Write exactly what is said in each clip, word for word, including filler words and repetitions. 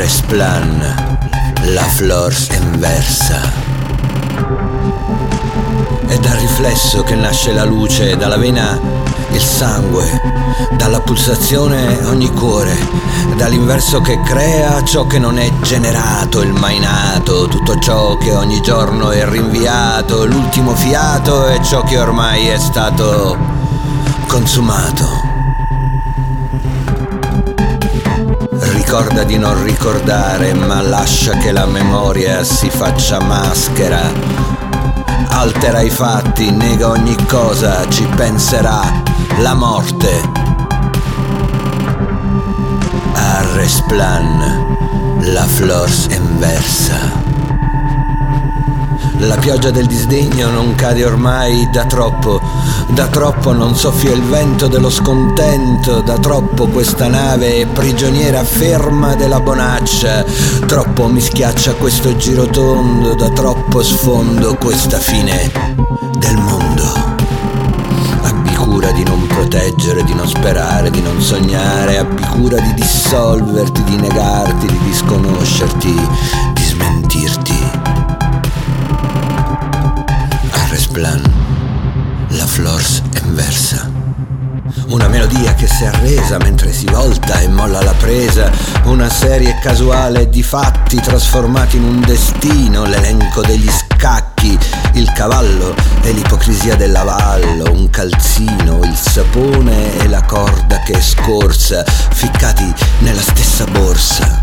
Resplan, la flors inversa. È dal riflesso che nasce la luce, dalla vena il sangue, dalla pulsazione ogni cuore, dall'inverso che crea ciò che non è generato, il mai nato, tutto ciò che ogni giorno è rinviato, l'ultimo fiato è ciò che ormai è stato consumato. Ricorda di non ricordare, ma lascia che la memoria si faccia maschera. Altera i fatti, nega ogni cosa, ci penserà la morte. A Resplan, la flors inversa. La pioggia del disdegno non cade ormai da troppo, da troppo non soffia il vento dello scontento, da troppo questa nave è prigioniera ferma della bonaccia, troppo mi schiaccia questo girotondo, da troppo sfondo questa fine del mondo. Abbi cura di non proteggere, di non sperare, di non sognare, abbi cura di dissolverti, di negarti, di disconoscerti, di smentirti. Resplan, la flors inversa. Una melodia che si è arresa mentre si volta e molla la presa, una serie casuale di fatti trasformati in un destino, l'elenco degli scacchi, il cavallo e l'ipocrisia dell'avallo, un calzino, il sapone e la corda che è scorsa, ficcati nella stessa borsa.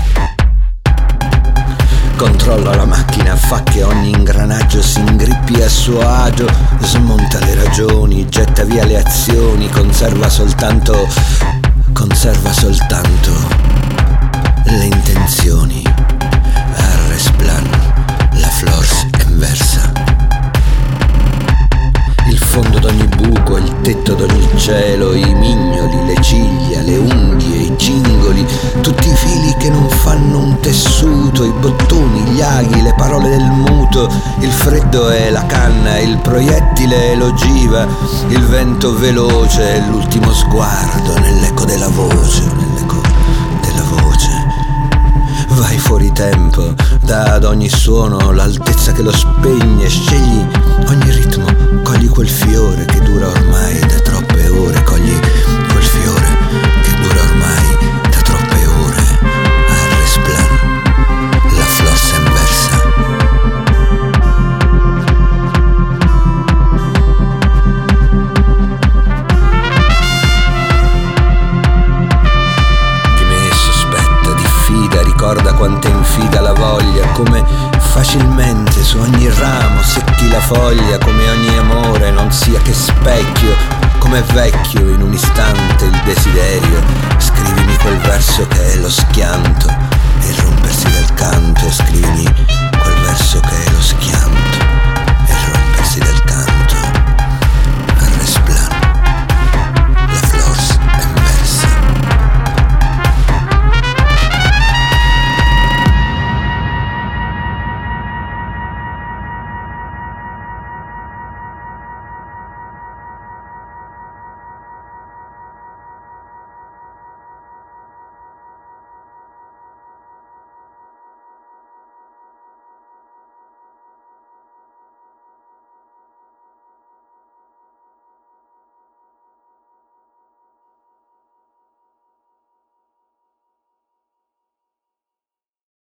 Controlla la macchina, fa che ogni ingranaggio si ingrippi a suo agio, smonta le ragioni, getta via le azioni, conserva soltanto, conserva soltanto le intenzioni. A Resplan, la flors inversa. Il fondo d'ogni buco, il tetto d'ogni cielo, i mignoli, le ciglia, le unghie, i cingoli, tutti i fili che non fanno un tessuto, i bottoni, gli aghi, le parole del muto, il freddo è la canna, il proiettile è l'ogiva, il vento veloce è l'ultimo sguardo nell'eco della voce, nell'eco della voce. Vai fuori tempo, dà ad ogni suono l'altezza che lo spegne, scegli ogni ritmo, cogli quel fiore che dura ormai da troppe ore, cogli quel fiore che dura ormai da troppe ore. A Resplan, la flors inversa. Di me sospetta, diffida, ricorda quanto è infida la voglia, come facilmente su ogni ramo secchi la foglia, come ogni amore non sia che specchio, come vecchio in un istante il desiderio. Scrivimi quel verso che è lo schianto e il rompersi del canto, scrivimi quel verso che è lo schianto.